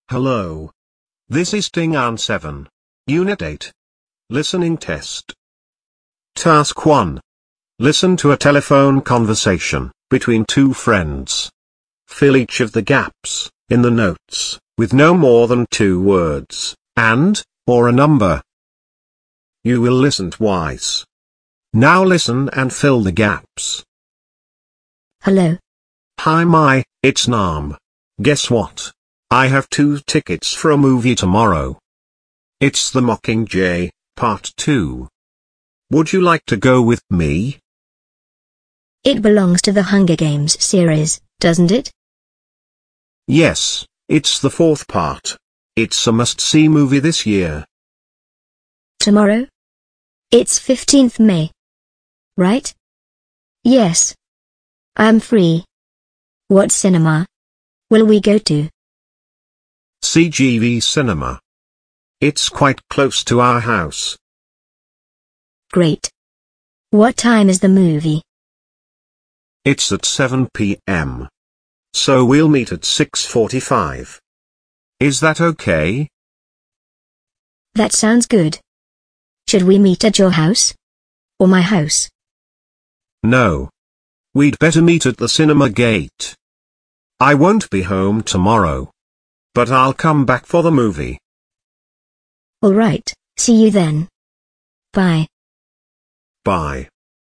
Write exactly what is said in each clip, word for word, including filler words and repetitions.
Hello. This is Ting An seven. Unit eight. Listening test. Task one. Listen to a telephone conversation between two friends. Fill each of the gaps in the notes with no more than two words, and, or a number. You will listen twice. Now listen and fill the gaps. Hello. Hi Mai, it's Nam. Guess what? I have two tickets for a movie tomorrow. It's The Mockingjay, Part two. Would you like to go with me? It belongs to the Hunger Games series, doesn't it? Yes, it's the fourth part. It's a must-see movie this year. Tomorrow? It's fifteenth May. Right? Yes. I'm free. What cinema will we go to? C G V Cinema. It's quite close to our house. Great. What time is the movie? It's at seven p m So we'll meet at six forty-five. Is that okay? That sounds good. Should we meet at your house? Or my house? No. We'd better meet at the cinema gate. I won't be home tomorrow. But I'll come back for the movie. All right, see you then. Bye. Bye.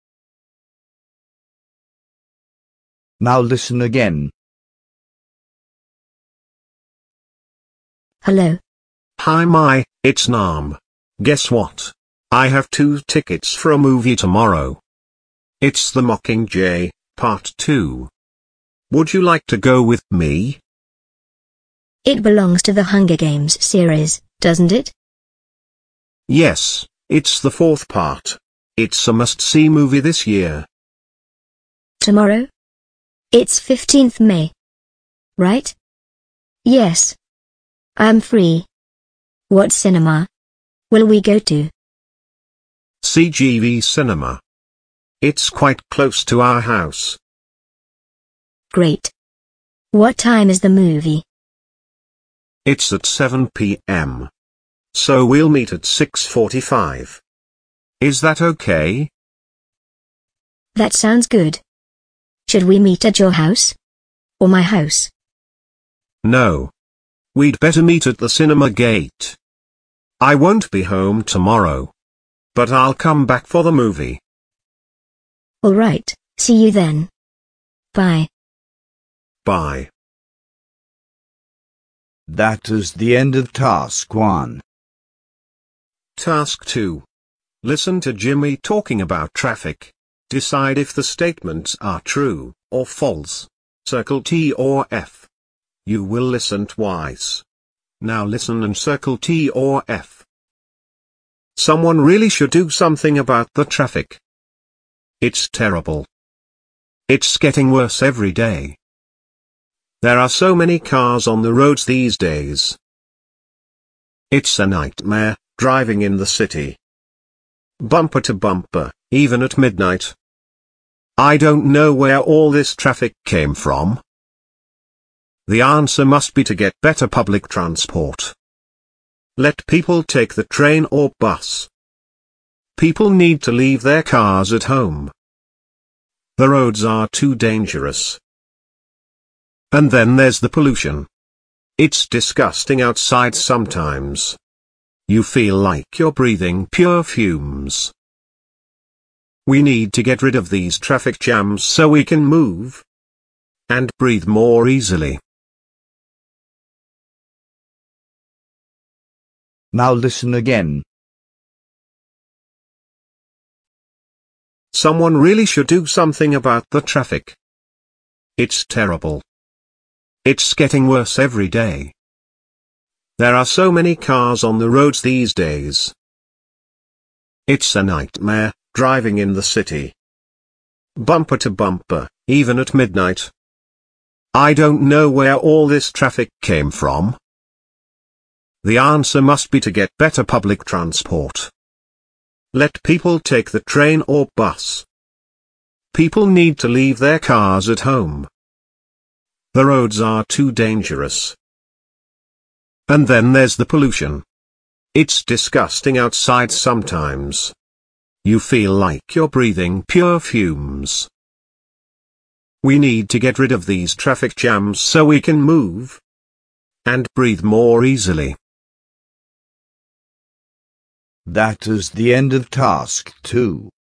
Now listen again. Hello. Hi Mai, it's Nam. Guess what? I have two tickets for a movie tomorrow. It's The Mockingjay, Part two. Would you like to go with me? It belongs to the Hunger Games series, doesn't it? Yes, it's the fourth part. It's a must-see movie this year. Tomorrow? It's fifteenth May. Right? Yes. I'm free. What cinema will we go to? C G V Cinema. It's quite close to our house. Great. What time is the movie? It's at seven p m So we'll meet at six forty-five. Is that okay? That sounds good. Should we meet at your house? Or my house? No. We'd better meet at the cinema gate. I won't be home tomorrow. But I'll come back for the movie. All right, see you then. Bye. Bye. That is the end of task one. Task two. Listen to Jimmy talking about traffic. Decide if the statements are true or false. Circle T or F. You will listen twice. Now listen and circle T or F. Someone really should do something about the traffic. It's terrible. It's getting worse every day. There are so many cars on the roads these days. It's a nightmare, driving in the city. Bumper to bumper, even at midnight. I don't know where all this traffic came from. The answer must be to get better public transport. Let people take the train or bus. People need to leave their cars at home. The roads are too dangerous. And then there's the pollution. It's disgusting outside sometimes. You feel like you're breathing pure fumes. We need to get rid of these traffic jams so we can move and breathe more easily. Now listen again. Someone really should do something about the traffic. It's terrible. It's getting worse every day. There are so many cars on the roads these days. It's a nightmare, driving in the city. Bumper to bumper, even at midnight. I don't know where all this traffic came from. The answer must be to get better public transport. Let people take the train or bus. People need to leave their cars at home. The roads are too dangerous. And then there's the pollution. It's disgusting outside sometimes. You feel like you're breathing pure fumes. We need to get rid of these traffic jams so we can move and breathe more easily. That is the end of task two.